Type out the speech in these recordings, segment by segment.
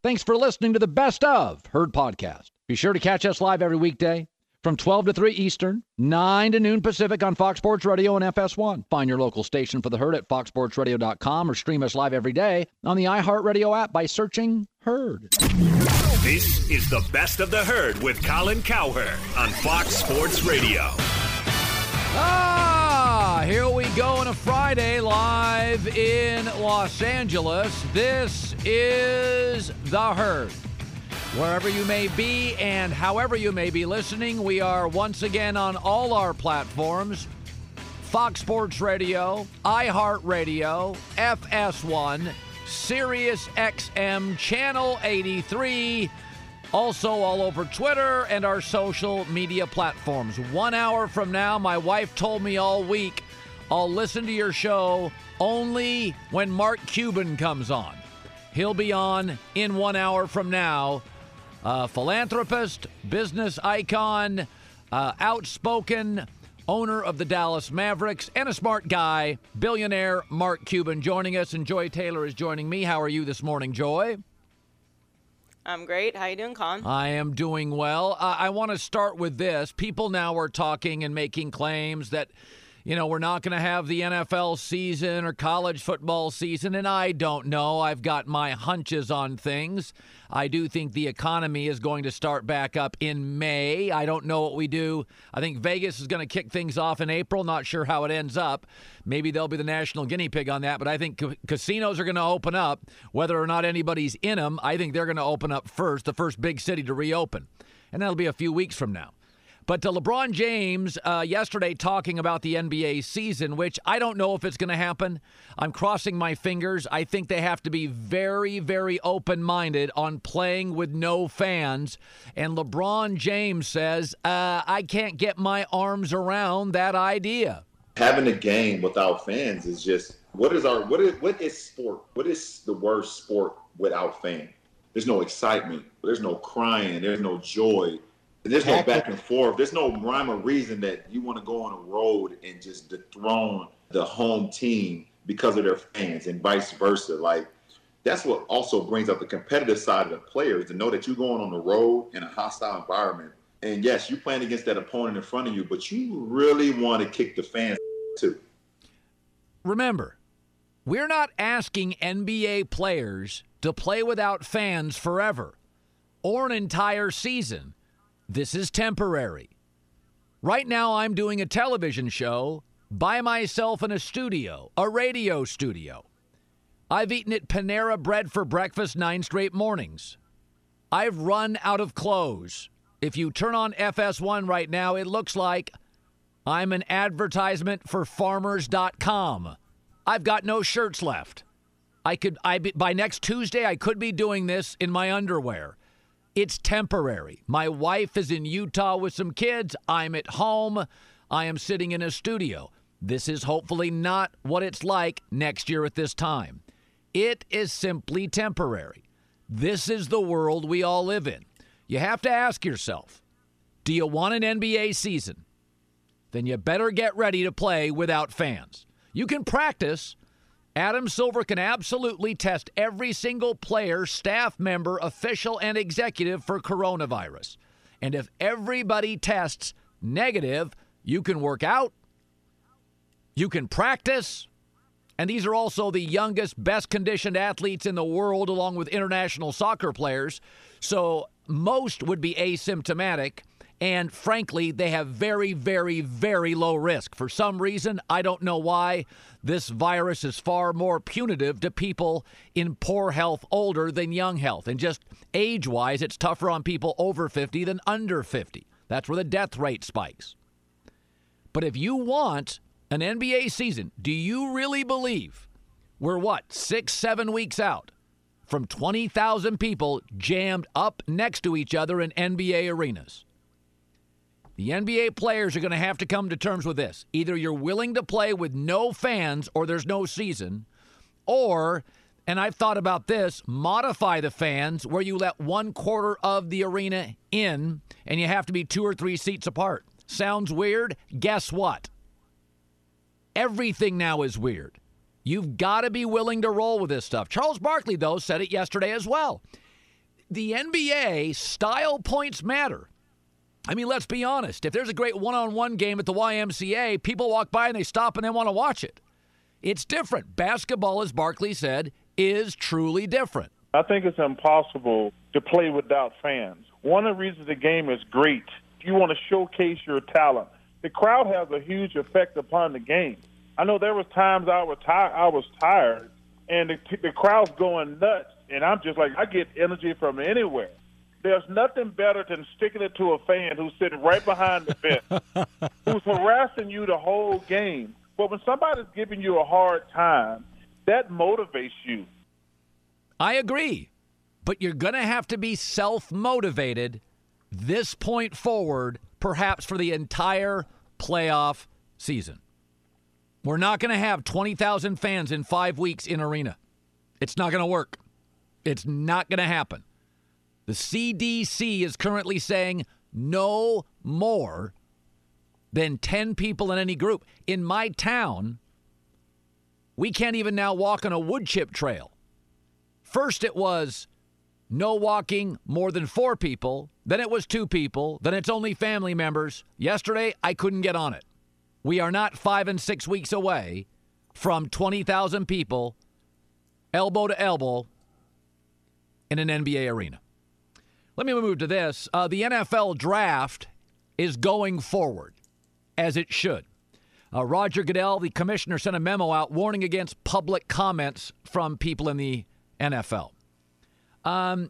Thanks for listening to the Best of Herd podcast. Be sure to catch us live every weekday from 12 to 3 Eastern, 9 to noon Pacific on Fox Sports Radio and FS1. Find your local station for the Herd at foxsportsradio.com or stream us live every day on the iHeartRadio app by searching Herd. This is the Best of the Herd with Colin Cowherd on Fox Sports Radio. Here we go on a Friday live in Los Angeles. This is the Herd. Wherever you may be and however you may be listening, we are once again on all our platforms. Fox Sports Radio, iHeartRadio, FS1, Sirius XM, Channel 83, also all over Twitter and our social media platforms. 1 hour from now, my wife told me all week, I'll listen to your show only when Mark Cuban comes on. He'll be on in 1 hour from now. Philanthropist, business icon, outspoken owner of the Dallas Mavericks, and a smart guy, billionaire Mark Cuban joining us, and Joy Taylor is joining me. How are you this morning, Joy? I'm great. How you doing, Con? I am doing well. I want to start with this. People now are talking and making claims that, you know, we're not going to have the NFL season or college football season, and I don't know. I've got my hunches on things. I do think the economy is going to start back up in May. I don't know what we do. I think Vegas is going to kick things off in April. Not sure how it ends up. Maybe they'll be the national guinea pig on that, but I think casinos are going to open up. Whether or not anybody's in them, I think they're going to open up first, the first big city to reopen. And that'll be a few weeks from now. But to LeBron James yesterday talking about the NBA season, which I don't know if it's going to happen. I'm crossing my fingers. I think they have to be very, very open-minded on playing with no fans. And LeBron James says, I can't get my arms around that idea. Having a game without fans is just, what is sport? What is the worst sport without fans? There's no excitement. There's no crying. There's no joy. There's no back and forth. There's no rhyme or reason that you want to go on a road and just dethrone the home team because of their fans and vice versa. Like, that's what also brings up the competitive side of the players, to know that you're going on the road in a hostile environment. And yes, you're playing against that opponent in front of you, but you really want to kick the fans too. Remember, we're not asking NBA players to play without fans forever or an entire season. This is temporary. Right now, I'm doing a television show by myself in a studio, a radio studio. I've eaten at Panera Bread for breakfast 9 straight mornings. I've run out of clothes. If you turn on FS1 right now, it looks like I'm an advertisement for farmers.com. I've got no shirts left. By next Tuesday, I could be doing this in my underwear. It's temporary. My wife is in Utah with some kids. I'm at home. I am sitting in a studio. This is hopefully not what it's like next year at this time. It is simply temporary. This is the world we all live in. You have to ask yourself, do you want an NBA season? Then you better get ready to play without fans. You can practice. Adam Silver can absolutely test every single player, staff member, official, and executive for coronavirus. And if everybody tests negative, you can work out, you can practice, and these are also the youngest, best-conditioned athletes in the world, along with international soccer players. So most would be asymptomatic, and frankly, they have very, very, very low risk. For some reason, I don't know why, this virus is far more punitive to people in poor health older than young health. And just age-wise, it's tougher on people over 50 than under 50. That's where the death rate spikes. But if you want an NBA season, do you really believe we're, 6-7 weeks out from 20,000 people jammed up next to each other in NBA arenas? The NBA players are going to have to come to terms with this. Either you're willing to play with no fans or there's no season, or, and I've thought about this, modify the fans where you let 1/4 of the arena in and you have to be 2 or 3 seats apart. Sounds weird? Guess what? Everything now is weird. You've got to be willing to roll with this stuff. Charles Barkley, though, said it yesterday as well. the NBA, style points matter. I mean, let's be honest. If there's a great one-on-one game at the YMCA, people walk by and they stop and they want to watch it. It's different. Basketball, as Barkley said, is truly different. I think it's impossible to play without fans. One of the reasons the game is great, you want to showcase your talent. The crowd has a huge effect upon the game. I know there was times I was tired, and the crowd's going nuts, and I'm just like, I get energy from anywhere. There's nothing better than sticking it to a fan who's sitting right behind the bench, who's harassing you the whole game. But when somebody's giving you a hard time, that motivates you. I agree, but you're going to have to be self-motivated this point forward, perhaps for the entire playoff season. We're not going to have 20,000 fans in 5 weeks in arena. It's not going to work. It's not going to happen. The CDC is currently saying no more than 10 people in any group. In my town, we can't even now walk on a wood chip trail. First it was no walking more than 4 people. Then it was 2 people. Then it's only family members. Yesterday, I couldn't get on it. We are not 5 and 6 weeks away from 20,000 people elbow to elbow in an NBA arena. Let me move to this. The NFL draft is going forward, as it should. Roger Goodell, the commissioner, sent a memo out warning against public comments from people in the NFL. The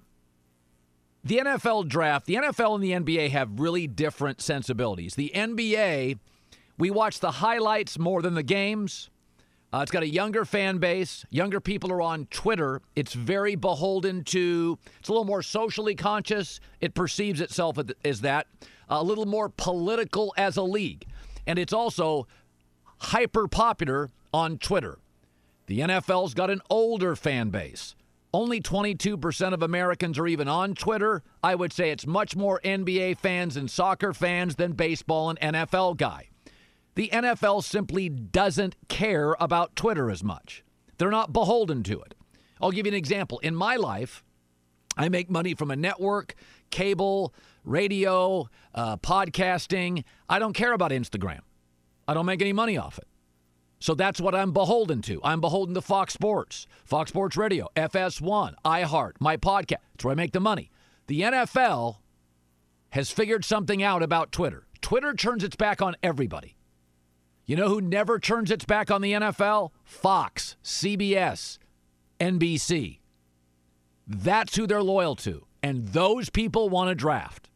NFL draft, the NFL and the NBA have really different sensibilities. The NBA, we watch the highlights more than the games. It's got a younger fan base. Younger people are on Twitter. It's very beholden to, it's a little more socially conscious. It perceives itself as that. A little more political as a league. And it's also hyper popular on Twitter. The NFL's got an older fan base. Only 22% of Americans are even on Twitter. I would say it's much more NBA fans and soccer fans than baseball and NFL guy. The NFL simply doesn't care about Twitter as much. They're not beholden to it. I'll give you an example. In my life, I make money from a network, cable, radio, podcasting. I don't care about Instagram. I don't make any money off it. So that's what I'm beholden to. I'm beholden to Fox Sports, Fox Sports Radio, FS1, iHeart, my podcast. That's where I make the money. The NFL has figured something out about Twitter. Twitter turns its back on everybody. You know who never turns its back on the NFL? Fox, CBS, NBC. That's who they're loyal to. And those people want to draft.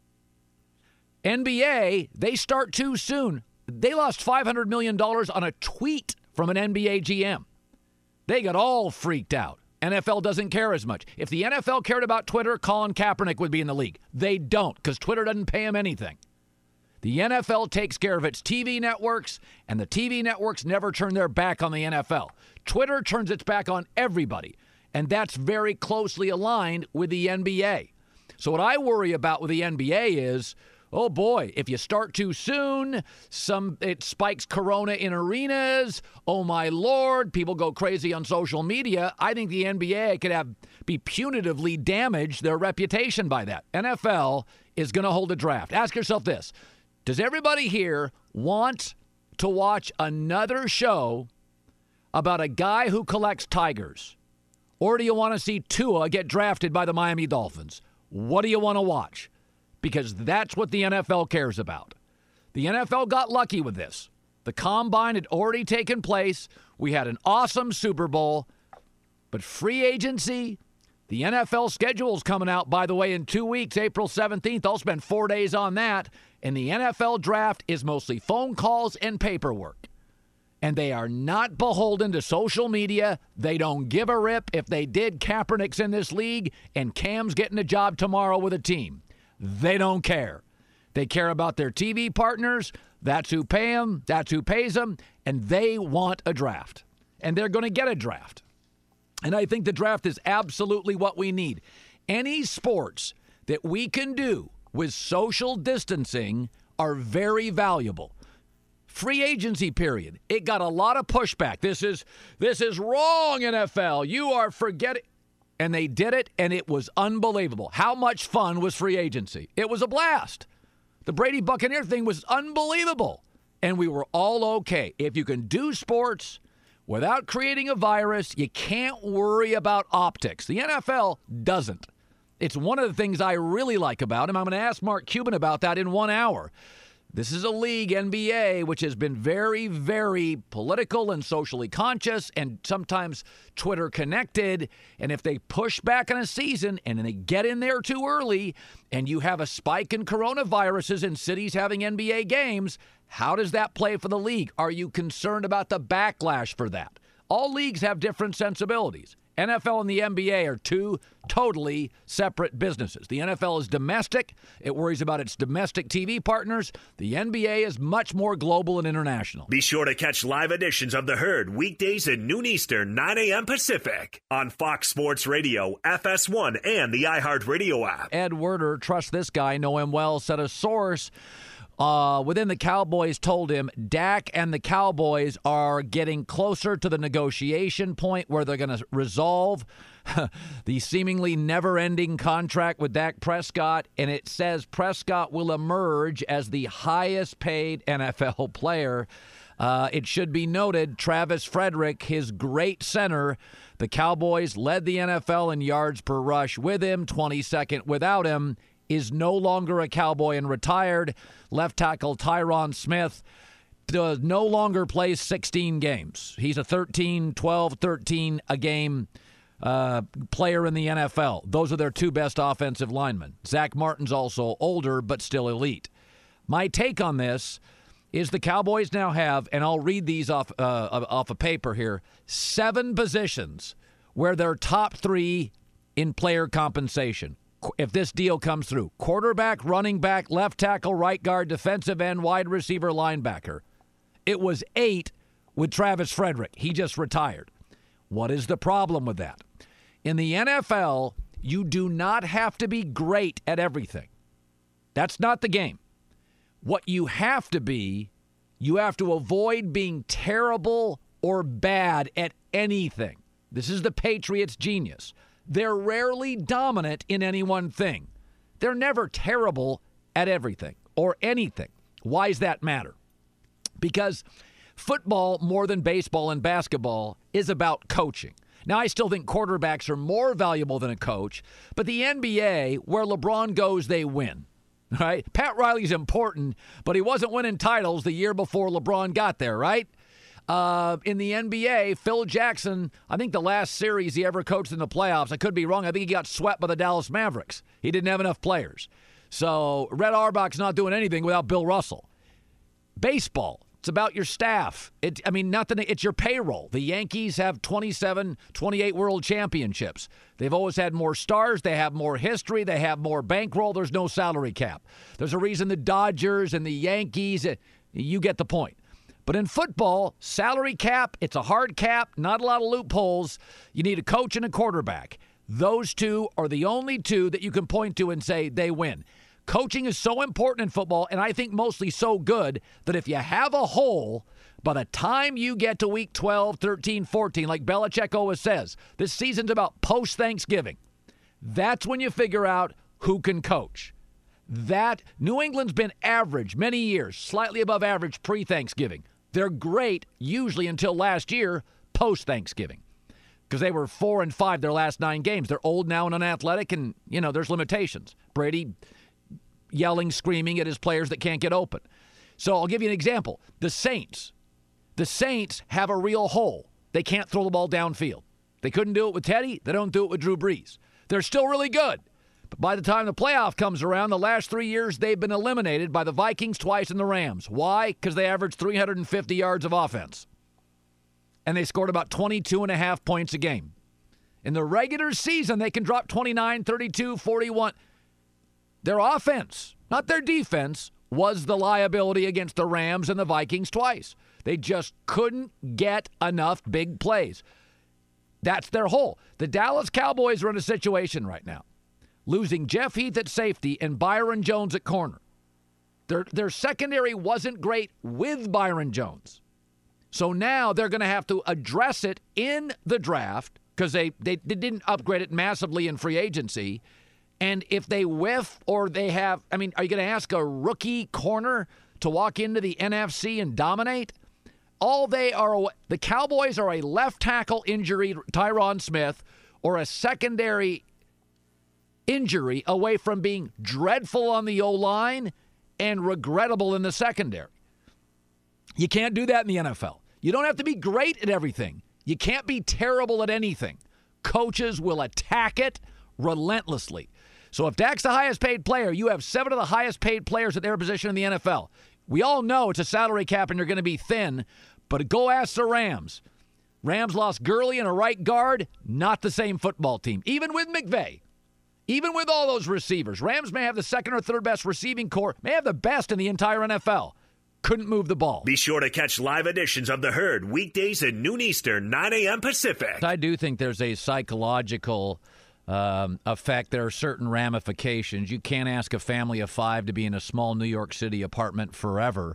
NBA, they start too soon. They lost $500 million on a tweet from an NBA GM. They got all freaked out. NFL doesn't care as much. If the NFL cared about Twitter, Colin Kaepernick would be in the league. They don't, because Twitter doesn't pay him anything. The NFL takes care of its TV networks, and the TV networks never turn their back on the NFL. Twitter turns its back on everybody, and that's very closely aligned with the NBA. So what I worry about with the NBA is, oh boy, if you start too soon, it spikes corona in arenas. Oh my Lord, people go crazy on social media. I think the NBA could be punitively damage their reputation by that. NFL is going to hold a draft. Ask yourself this. Does everybody here want to watch another show about a guy who collects tigers? Or do you want to see Tua get drafted by the Miami Dolphins? What do you want to watch? Because that's what the NFL cares about. The NFL got lucky with this. The combine had already taken place. We had an awesome Super Bowl. But free agency, the NFL schedule is coming out, by the way, in 2 weeks, April 17th. I'll spend 4 days on that. And the NFL draft is mostly phone calls and paperwork. And they are not beholden to social media. They don't give a rip. If they did, Kaepernick's in this league and Cam's getting a job tomorrow with a team. They don't care. They care about their TV partners. That's who pay them. That's who pays them. And they want a draft. And they're going to get a draft. And I think the draft is absolutely what we need. Any sports that we can do with social distancing are very valuable. Free agency period. It got a lot of pushback. This is wrong, NFL. You are forgetting. And they did it, and it was unbelievable. How much fun was free agency? It was a blast. The Brady Buccaneer thing was unbelievable. And we were all okay. If you can do sports without creating a virus, you can't worry about optics. The NFL doesn't. It's one of the things I really like about him. I'm going to ask Mark Cuban about that in 1 hour. This is a league, NBA, which has been very, very political and socially conscious and sometimes Twitter connected. And if they push back on a season and they get in there too early and you have a spike in coronaviruses in cities having NBA games, how does that play for the league? Are you concerned about the backlash for that? All leagues have different sensibilities. NFL and the NBA are two totally separate businesses. The NFL is domestic. It worries about its domestic TV partners. The NBA is much more global and international. Be sure to catch live editions of The Herd weekdays at noon Eastern, 9 a.m. Pacific on Fox Sports Radio, FS1, and the iHeartRadio app. Ed Werder, trust this guy, know him well, said a source within the Cowboys told him Dak and the Cowboys are getting closer to the negotiation point where they're going to resolve the seemingly never-ending contract with Dak Prescott, and it says Prescott will emerge as the highest-paid NFL player. It should be noted, Travis Frederick, his great center, the Cowboys led the NFL in yards per rush with him, 22nd without him, is no longer a Cowboy and retired. Left tackle Tyron Smith no longer plays 16 games. He's a 12, 13 a game player in the NFL. Those are their two best offensive linemen. Zach Martin's also older, but still elite. My take on this is the Cowboys now have, and I'll read these off a paper here, 7 positions where they're top 3 in player compensation. If this deal comes through, quarterback, running back, left tackle, right guard, defensive end, wide receiver, linebacker. It was 8 with Travis Frederick. He just retired. What is the problem with that? In the NFL, you do not have to be great at everything. That's not the game. What you have to be, you have to avoid being terrible or bad at anything. This is the Patriots' genius. They're rarely dominant in any one thing. They're never terrible at everything or anything. Why does that matter? Because football, more than baseball and basketball, is about coaching. Now, I still think quarterbacks are more valuable than a coach, but the NBA, where LeBron goes, they win. Right? Pat Riley's important, but he wasn't winning titles the year before LeBron got there, right? In the NBA, Phil Jackson, I think the last series he ever coached in the playoffs, I could be wrong, I think he got swept by the Dallas Mavericks. He didn't have enough players. So Red Auerbach's not doing anything without Bill Russell. Baseball, it's about your staff. It's your payroll. The Yankees have 27, 28 world championships. They've always had more stars. They have more history. They have more bankroll. There's no salary cap. There's a reason the Dodgers and the Yankees, you get the point. But in football, salary cap, it's a hard cap, not a lot of loopholes. You need a coach and a quarterback. Those two are the only two that you can point to and say they win. Coaching is so important in football, and I think mostly so good, that if you have a hole, by the time you get to week 12, 13, 14, like Belichick always says, this season's about post-Thanksgiving. That's when you figure out who can coach. That New England's been average many years, slightly above average pre-Thanksgiving. They're great, usually until last year, post-Thanksgiving, because they were 4-5 their last 9 games. They're old now and unathletic, and, there's limitations. Brady yelling, screaming at his players that can't get open. So I'll give you an example. The Saints have a real hole. They can't throw the ball downfield. They couldn't do it with Teddy. They don't do it with Drew Brees. They're still really good. But by the time the playoff comes around, the last 3 years, they've been eliminated by the Vikings twice and the Rams. Why? Because they averaged 350 yards of offense. And they scored about 22.5 points a game. In the regular season, they can drop 29, 32, 41. Their offense, not their defense, was the liability against the Rams and the Vikings twice. They just couldn't get enough big plays. That's their hole. The Dallas Cowboys are in a situation right now, losing Jeff Heath at safety and Byron Jones at corner. Their secondary wasn't great with Byron Jones. So now they're going to have to address it in the draft, because they didn't upgrade it massively in free agency. And if they whiff or they have, are you going to ask a rookie corner to walk into the NFC and dominate? The Cowboys are a left tackle injury, Tyron Smith, or a secondary injury away from being dreadful on the O-line and regrettable in the secondary. You can't do that in the NFL. You don't have to be great at everything. You can't be terrible at anything. Coaches will attack it relentlessly. So if Dak's the highest paid player, you have 7 of the highest paid players at their position in the NFL. We all know it's a salary cap and you're going to be thin, but go ask the Rams. Rams lost Gurley and a right guard, not the same football team. Even with McVay, even with all those receivers, Rams may have the second or third best receiving core, may have the best in the entire NFL. Couldn't move the ball. Be sure to catch live editions of The Herd weekdays at noon Eastern, 9 a.m. Pacific. I do think there's a psychological effect. There are certain ramifications. You can't ask a family of 5 to be in a small New York City apartment forever.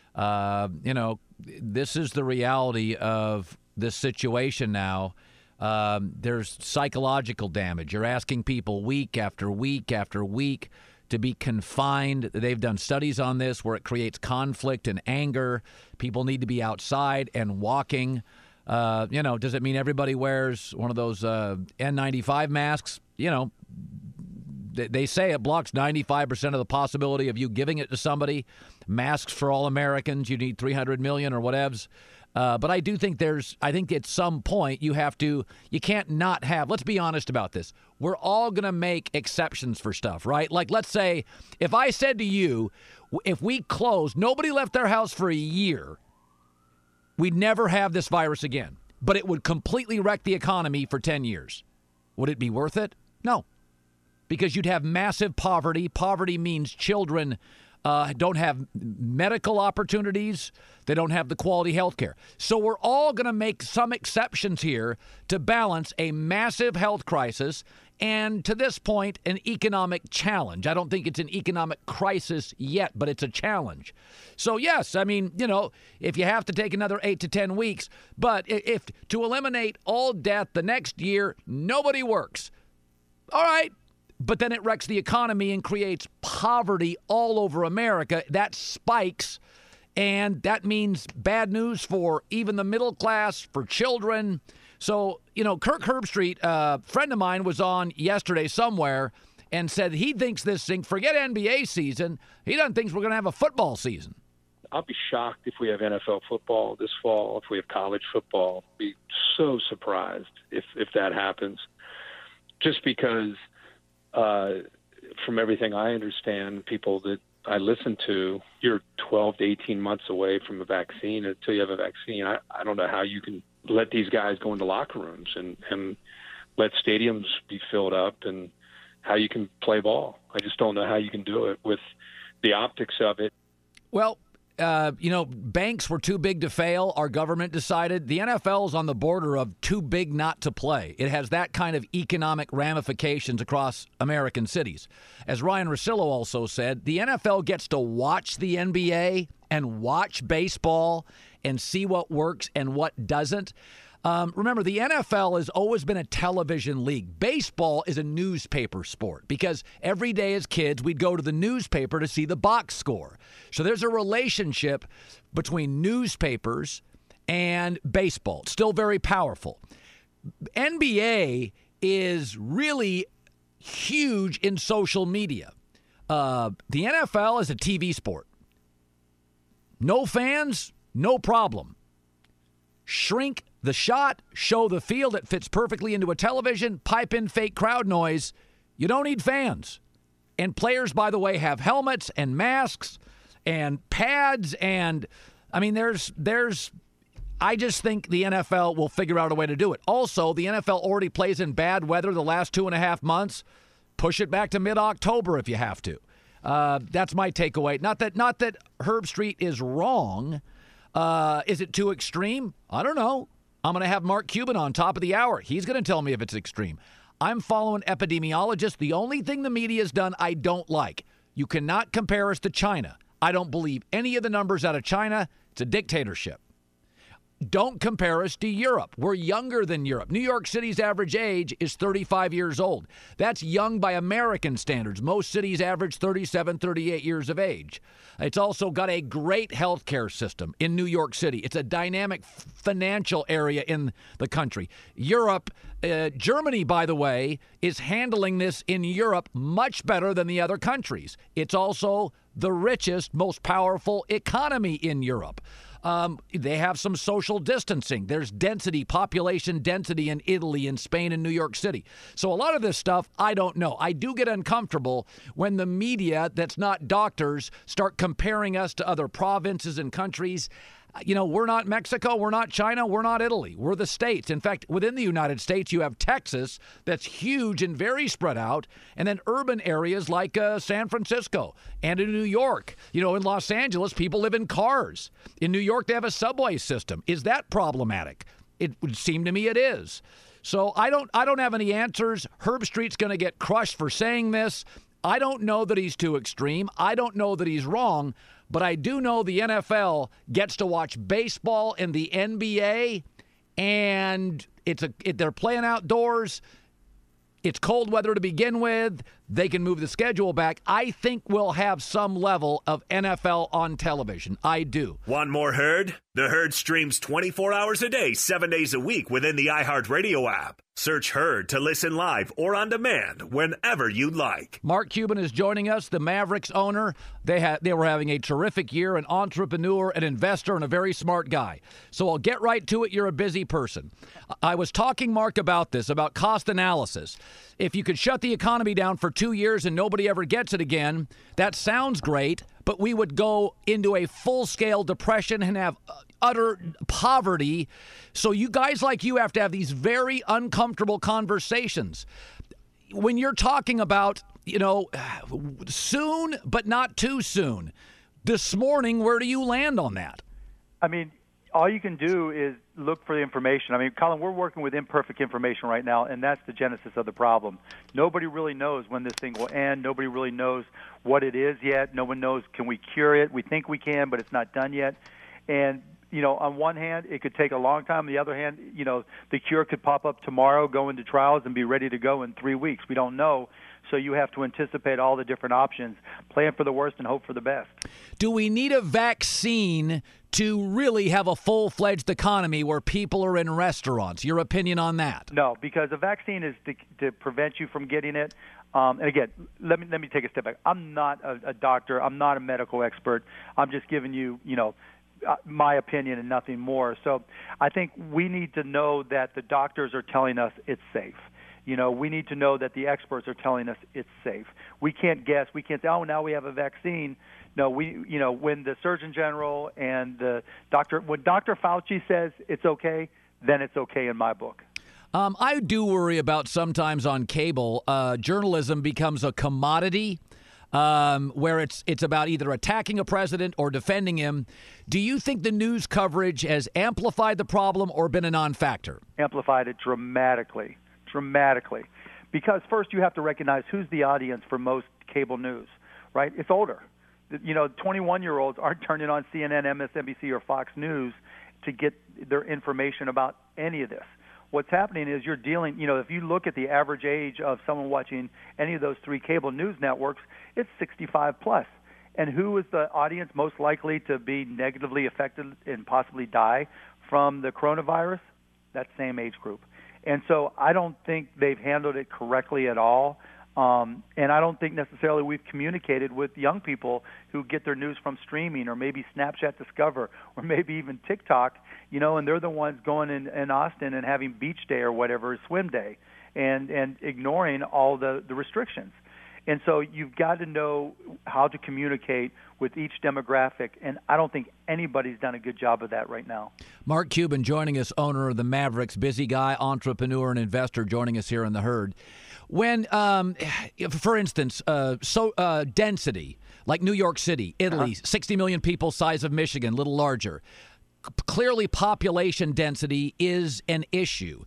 This is the reality of this situation now. There's psychological damage. You're asking people week after week after week to be confined. They've done studies on this where it creates conflict and anger. People need to be outside and walking. Does it mean everybody wears one of those N95 masks? They say it blocks 95% of the possibility of you giving it to somebody. Masks for all Americans, you need 300 million or whatevs. But I do think I think at some point you can't not have, let's be honest about this. We're all going to make exceptions for stuff, right? Like, let's say if I said to you, if we closed, nobody left their house for a year, we'd never have this virus again. But it would completely wreck the economy for 10 years. Would it be worth it? No. Because you'd have massive poverty. Poverty means children don't have medical opportunities. They don't have the quality health care. So we're all going to make some exceptions here to balance a massive health crisis and, to this point, an economic challenge. I don't think it's an economic crisis yet, but it's a challenge. So, yes, if you have to take another 8 to 10 weeks, but if to eliminate all death the next year, nobody works. All right. But then it wrecks the economy and creates poverty all over America. That spikes, and that means bad news for even the middle class, for children. So, Kirk Herbstreit, a friend of mine, was on yesterday somewhere and said he thinks this thing, forget NBA season, he doesn't think we're going to have a football season. I'll be shocked if we have NFL football this fall, if we have college football. I'll be so surprised if that happens. Just because from everything I understand, people that I listen to, you're 12 to 18 months away from a vaccine. Until you have a vaccine, I don't know how you can let these guys go into locker rooms and let stadiums be filled up and how you can play ball. I just don't know how you can do it with the optics of it. Well, banks were too big to fail. Our government decided the NFL is on the border of too big not to play. It has that kind of economic ramifications across American cities. As Ryan Russillo also said, the NFL gets to watch the NBA and watch baseball and see what works and what doesn't. Remember, the NFL has always been a television league. Baseball is a newspaper sport because every day as kids, we'd go to the newspaper to see the box score. So there's a relationship between newspapers and baseball. It's still very powerful. NBA is really huge in social media. The NFL is a TV sport. No fans, no problem. Shrink the shot, show the field. It fits perfectly into a television, pipe in fake crowd noise. You don't need fans. And players, by the way, have helmets and masks and pads. And, I just think the NFL will figure out a way to do it. Also, the NFL already plays in bad weather the last 2.5 months. Push it back to mid-October if you have to. That's my takeaway. Not that Herbstreit is wrong. Is it too extreme? I don't know. I'm going to have Mark Cuban on top of the hour. He's going to tell me if it's extreme. I'm following epidemiologists. The only thing the media has done I don't like. You cannot compare us to China. I don't believe any of the numbers out of China. It's a dictatorship. don't compare us to Europe. We're younger than Europe. New York City's average age is 35 years old. That's young by American standards. Most cities average 37, 38 years of age. It's also got a great healthcare system in New York City. It's a dynamic financial area in the country. Europe, Germany, by the way, is handling this in Europe much better than the other countries. It's also the richest, most powerful economy in Europe. They have some social distancing. There's population density in Italy and Spain and New York City. So a lot of this stuff, I don't know. I do get uncomfortable when the media that's not doctors start comparing us to other provinces and countries. We're not Mexico, we're not China, we're not Italy. We're the states. In fact, within the United States, you have Texas that's huge and very spread out, and then urban areas like San Francisco and in New York. In Los Angeles, people live in cars. In New York, they have a subway system. Is that problematic? It would seem to me it is. So I don't have any answers. Herb Street's going to get crushed for saying this. I don't know that he's too extreme. I don't know that he's wrong. But I do know the NFL gets to watch baseball and the NBA, and they're playing outdoors. It's cold weather to begin with. They can move the schedule back. I think we'll have some level of NFL on television. I do. Want more Herd? The Herd streams 24 hours a day, 7 days a week within the iHeartRadio app. Search Herd to listen live or on demand whenever you like. Mark Cuban is joining us, the Mavericks owner. They were having a terrific year, an entrepreneur, an investor, and a very smart guy. So I'll get right to it. You're a busy person. I was talking, Mark, about cost analysis. If you could shut the economy down for 2 years and nobody ever gets it again, that sounds great, but we would go into a full-scale depression and have utter poverty. So you guys like you have to have these very uncomfortable conversations. When you're talking about, soon, but not too soon, this morning, where do you land on that? I mean, all you can do is look for the information. I mean, Colin, we're working with imperfect information right now, and that's the genesis of the problem. Nobody really knows when this thing will end. Nobody really knows what it is yet. No one knows, can we cure it? We think we can, but it's not done yet. And, on one hand, it could take a long time. On the other hand, the cure could pop up tomorrow, go into trials, and be ready to go in 3 weeks. We don't know. So you have to anticipate all the different options, plan for the worst and hope for the best. Do we need a vaccine to really have a full-fledged economy where people are in restaurants? Your opinion on that? No, because a vaccine is to prevent you from getting it. And again, let me take a step back. I'm not a doctor. I'm not a medical expert. I'm just giving you, my opinion and nothing more. So I think we need to know that the doctors are telling us it's safe. We need to know that the experts are telling us it's safe. We can't guess. We can't say, now we have a vaccine. No, when the Surgeon General and when Dr. Fauci says it's okay, then it's okay in my book. I do worry about sometimes on cable, journalism becomes a commodity where it's about either attacking a president or defending him. Do you think the news coverage has amplified the problem or been a non-factor? Amplified it dramatically. Because first you have to recognize who's the audience for most cable news, right? It's older. 21-year-olds aren't turning on CNN, MSNBC, or Fox News to get their information about any of this. What's happening is you're dealing, if you look at the average age of someone watching any of those three cable news networks, it's 65 plus. And who is the audience most likely to be negatively affected and possibly die from the coronavirus? That same age group. And so I don't think they've handled it correctly at all. And I don't think necessarily we've communicated with young people who get their news from streaming or maybe Snapchat Discover or maybe even TikTok, and they're the ones going in Austin and having beach day or whatever, swim day, and ignoring all the restrictions. And so you've got to know how to communicate with each demographic, and I don't think anybody's done a good job of that right now. Mark Cuban joining us, owner of the Mavericks, busy guy, entrepreneur, and investor joining us here in the Herd. When, for instance, density, like New York City, Italy, 60 million people, size of Michigan, a little larger. Clearly population density is an issue.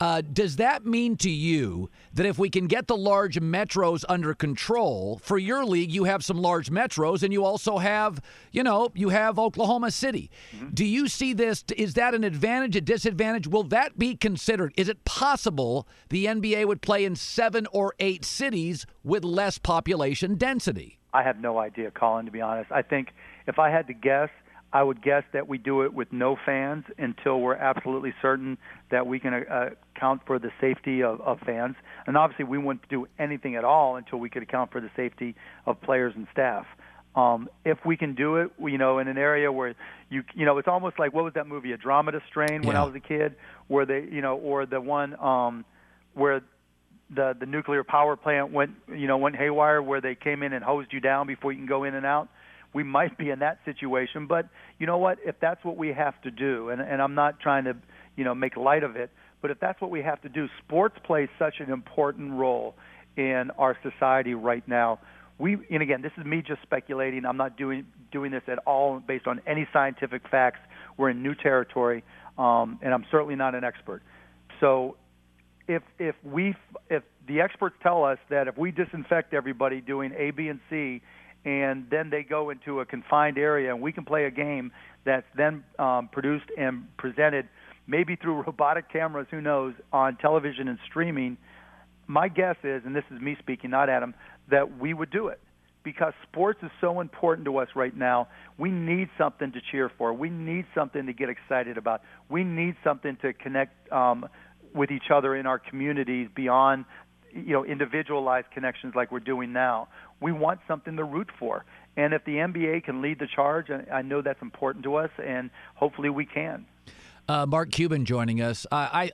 Does that mean to you that if we can get the large metros under control, for your league, you have some large metros and you also have, you have Oklahoma City. Mm-hmm. Do you see this? Is that an advantage, a disadvantage? Will that be considered? Is it possible the NBA would play in 7 or 8 cities with less population density? I have no idea, Colin, to be honest. I think if I had to guess, I would guess that we do it with no fans until we're absolutely certain that we can account for the safety of fans. And obviously we wouldn't do anything at all until we could account for the safety of players and staff. If we can do it, in an area where it's almost like, what was that movie, Andromeda Strain, when I was a kid, where they, or the one where the nuclear power plant went haywire, where they came in and hosed you down before you can go in and out. We might be in that situation, but you know what? If that's what we have to do, and I'm not trying to, make light of it, but if that's what we have to do, sports plays such an important role in our society right now. And again, this is me just speculating. I'm not doing this at all based on any scientific facts. We're in new territory, and I'm certainly not an expert. So if the experts tell us that if we disinfect everybody doing A, B, and C, and then they go into a confined area, and we can play a game that's then produced and presented maybe through robotic cameras, who knows, on television and streaming, my guess is, and this is me speaking, not Adam, that we would do it. Because sports is so important to us right now. We need something to cheer for. We need something to get excited about. We need something to connect with each other in our communities beyond individualized connections like we're doing now. We want something to root for. And if the NBA can lead the charge, I know that's important to us, and hopefully we can. Mark Cuban joining us.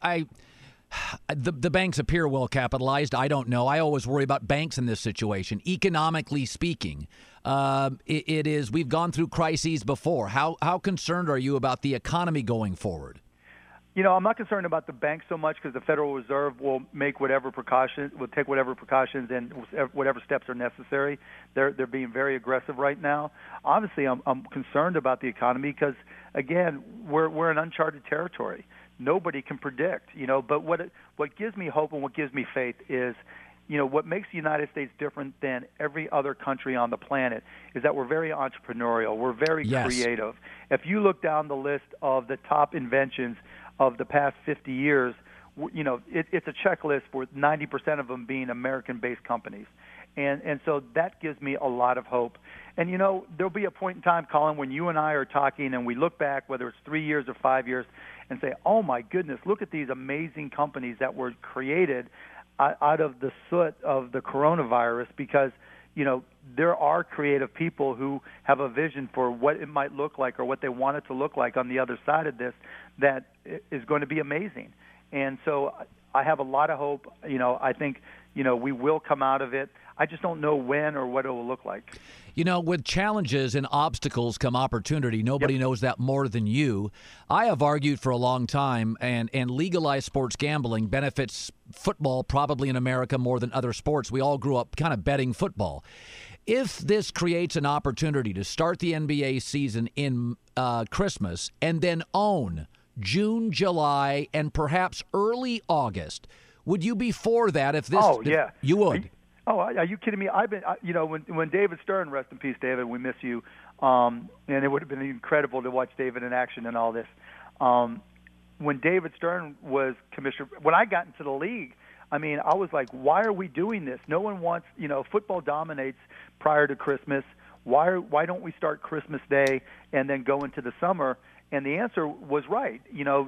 The banks appear well capitalized. I don't know. I always worry about banks in this situation. Economically speaking, it is. We've gone through crises before. How concerned are you about the economy going forward? I'm not concerned about the banks so much because the Federal Reserve will take whatever precautions and whatever steps are necessary. They're being very aggressive right now. Obviously, I'm concerned about the economy because, again, we're in uncharted territory. Nobody can predict, But what gives me hope and what gives me faith is, what makes the United States different than every other country on the planet is that we're very entrepreneurial. We're very creative. If you look down the list of the top inventions of the past 50 years, it's a checklist with 90% of them being American-based companies. And so that gives me a lot of hope. And, there'll be a point in time, Colin, when you and I are talking and we look back, whether it's 3 years or 5 years, and say, oh, my goodness, look at these amazing companies that were created out of the soot of the coronavirus because, there are creative people who have a vision for what it might look like or what they want it to look like on the other side of this that is going to be amazing. And so I have a lot of hope. I think, we will come out of it. I just don't know when or what it will look like. With challenges and obstacles come opportunity. Nobody knows that more than you. I have argued for a long time, and legalized sports gambling benefits football probably in America more than other sports. We all grew up kind of betting football. If this creates an opportunity to start the NBA season in Christmas and then own June, July, and perhaps early August, would you be for that? If this, you would. Are you kidding me? I've been, when David Stern, rest in peace, David, we miss you, and it would have been incredible to watch David in action and all this. When David Stern was commissioner, when I got into the league, I was like, why are we doing this? No one wants, football dominates prior to Christmas. Why don't we start Christmas Day and then go into the summer? And the answer was right.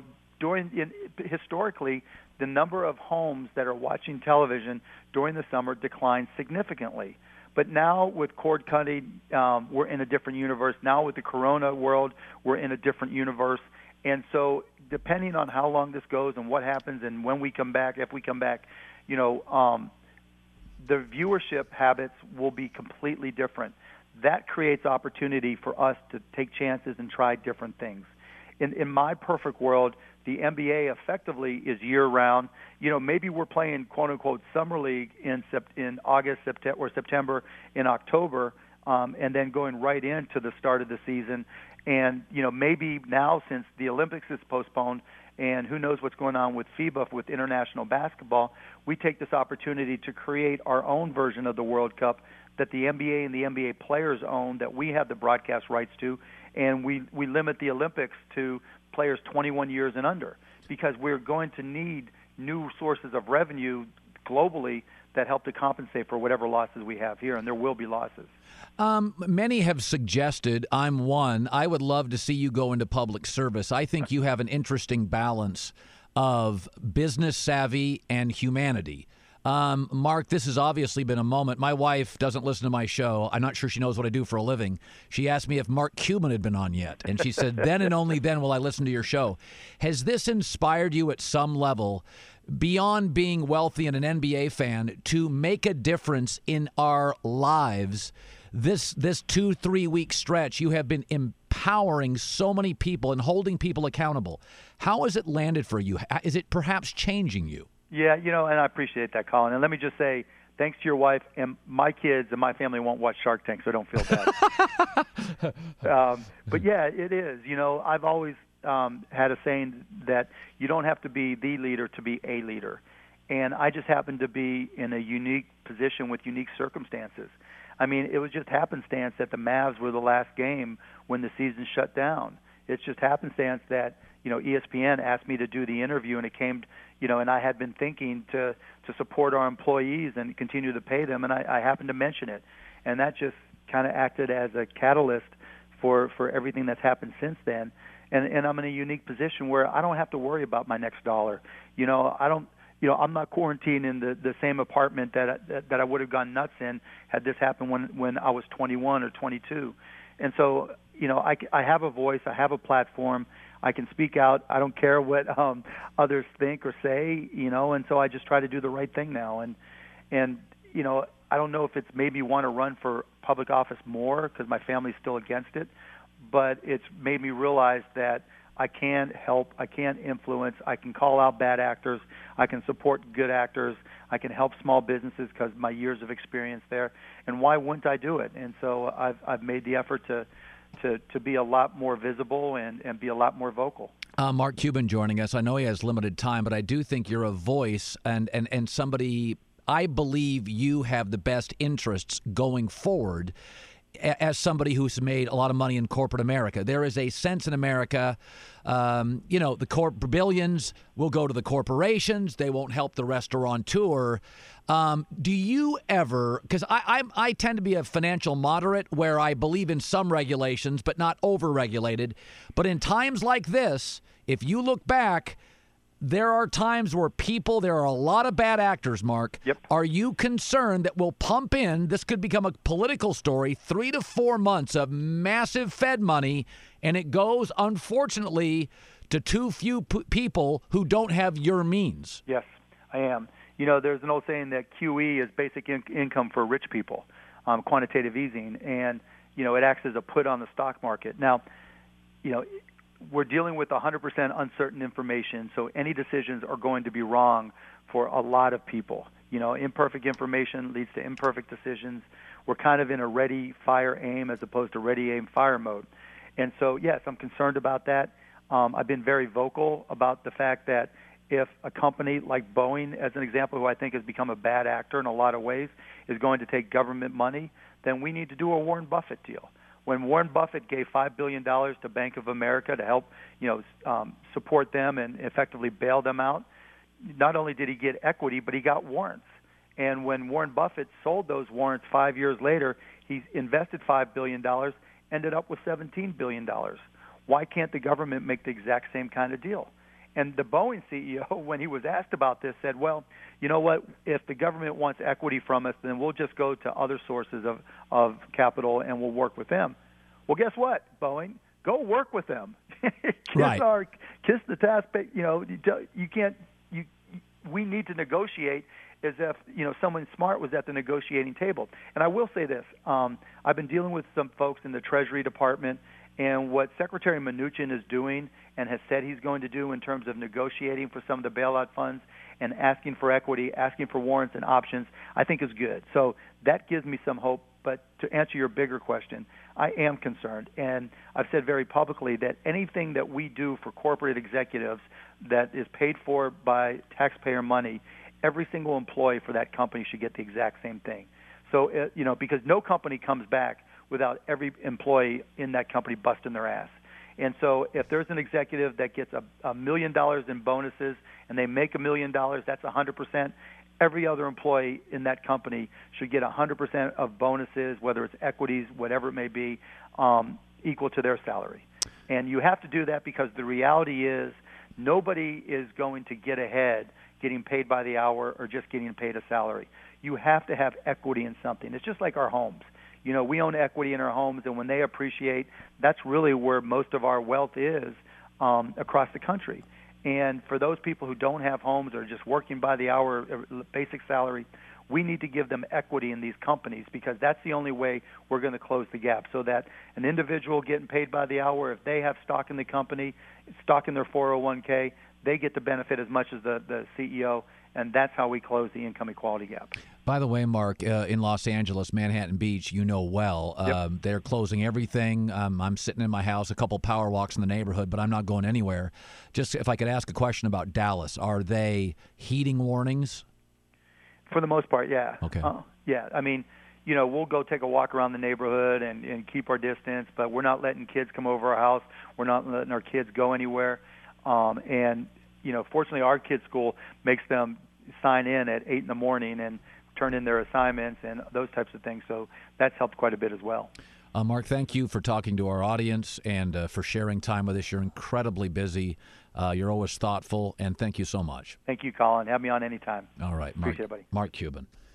Historically, the number of homes that are watching television during the summer declined significantly. But now with cord cutting, we're in a different universe. Now with the corona world, we're in a different universe. And so depending on how long this goes and what happens and when we come back, if we come back, the viewership habits will be completely different. That creates opportunity for us to take chances and try different things. In my perfect world, the NBA effectively is year-round. Maybe we're playing quote-unquote summer league in August, September, in October, and then going right into the start of the season. And maybe now, since the Olympics is postponed and who knows what's going on with FIBA, with international basketball. We take this opportunity to create our own version of the World Cup that the NBA and the NBA players own, that we have the broadcast rights to, and we limit the Olympics to players 21 years and under, because we're going to need new sources of revenue globally that help to compensate for whatever losses we have here, and there will be losses. Many have suggested, I'm one, I would love to see you go into public service. I think you have an interesting balance of business savvy and humanity. Mark, this has obviously been a moment. My wife doesn't listen to my show. I'm not sure she knows what I do for a living. She asked me if Mark Cuban had been on yet, and she said, then and only then will I listen to your show. Has this inspired you at some level, beyond being wealthy and an NBA fan, to make a difference in our lives? This 2-3 week stretch, you have been empowering so many people and holding people accountable. How has it landed for you? Is it perhaps changing you? Yeah, and I appreciate that, Colin. And let me just say, thanks to your wife, and my kids and my family won't watch Shark Tank, so don't feel bad. But yeah, it is. I've always had a saying that you don't have to be the leader to be a leader. And I just happened to be in a unique position with unique circumstances. I mean, it was just happenstance that the Mavs were the last game when the season shut down. It's just happenstance that, ESPN asked me to do the interview, and it came, and I had been thinking to support our employees and continue to pay them, and I happened to mention it. And that just kind of acted as a catalyst for everything that's happened since then. And I'm in a unique position where I don't have to worry about my next dollar. I'm not quarantined in the same apartment that I would have gone nuts in had this happened when I was 21 or 22. And so, I have a voice, I have a platform, I can speak out. I don't care what others think or say, and so I just try to do the right thing now. And I don't know if it's made me want to run for public office more because my family's still against it, but it's made me realize that I can help, I can influence, I can call out bad actors, I can support good actors, I can help small businesses because my years of experience there, and why wouldn't I do it? And so I've made the effort to be a lot more visible and be a lot more vocal. Mark Cuban joining us. I know he has limited time, but I do think you're a voice and somebody, I believe you have the best interests going forward as somebody who's made a lot of money in corporate America. There is a sense in America, the billions will go to the corporations. They won't help the restaurateur. Do you ever, because I tend to be a financial moderate where I believe in some regulations, but not over-regulated. But in times like this, if you look back, there are times where there are a lot of bad actors, Mark. Yep. Are you concerned that we'll pump in, this could become a political story, 3 to 4 months of massive Fed money, and it goes, unfortunately, to too few people who don't have your means? Yes, I am. There's an old saying that QE is basic income for rich people, quantitative easing, and, it acts as a put on the stock market. Now, we're dealing with 100% uncertain information, so any decisions are going to be wrong for a lot of people. Imperfect information leads to imperfect decisions. We're kind of in a ready, fire, aim as opposed to ready, aim, fire mode. And so, yes, I'm concerned about that. I've been very vocal about the fact that if a company like Boeing, as an example, who I think has become a bad actor in a lot of ways, is going to take government money, then we need to do a Warren Buffett deal. When Warren Buffett gave $5 billion to Bank of America to help, support them and effectively bail them out, not only did he get equity, but he got warrants. And when Warren Buffett sold those warrants 5 years later, he invested $5 billion, ended up with $17 billion. Why can't the government make the exact same kind of deal? And the Boeing CEO, when he was asked about this, said, well, you know what, if the government wants equity from us, then we'll just go to other sources of capital and we'll work with them. Well, guess what, Boeing? Go work with them. Kiss the task. You can't. We need to negotiate as if someone smart was at the negotiating table. And I will say this: I've been dealing with some folks in the Treasury Department, And what Secretary Mnuchin is doing and has said he's going to do in terms of negotiating for some of the bailout funds and asking for equity, asking for warrants and options, I think is good. So that gives me some hope. But to answer your bigger question, I am concerned. And I've said very publicly that anything that we do for corporate executives that is paid for by taxpayer money, every single employee for that company should get the exact same thing. So, because no company comes back without every employee in that company busting their ass. And so if there's an executive that gets $1 million in bonuses and they make $1 million, that's 100%. Every other employee in that company should get 100% of bonuses, whether it's equities, whatever it may be, equal to their salary. And you have to do that because the reality is nobody is going to get ahead getting paid by the hour or just getting paid a salary. You have to have equity in something. It's just like our homes. We own equity in our homes, and when they appreciate, that's really where most of our wealth is across the country. And for those people who don't have homes or just working by the hour, basic salary, we need to give them equity in these companies because that's the only way we're going to close the gap so that an individual getting paid by the hour, if they have stock in the company, stock in their 401k, they get the benefit as much as the CEO, and that's how we close the income equality gap. By the way, Mark, in Los Angeles, Manhattan Beach, well, Yep. They're closing everything. I'm sitting in my house, a couple power walks in the neighborhood, but I'm not going anywhere. Just if I could ask a question about Dallas, are they heating warnings? For the most part, yeah. Okay. Yeah, I mean, we'll go take a walk around the neighborhood and keep our distance, but we're not letting kids come over our house. We're not letting our kids go anywhere. Fortunately, our kids' school makes them sign in at 8 in the morning and turn in their assignments and those types of things. So that's helped quite a bit as well. Mark, thank you for talking to our audience and for sharing time with us. You're incredibly busy. You're always thoughtful, and thank you so much. Thank you, Colin. Have me on anytime. All right, Mark. Appreciate it, buddy. Mark Cuban.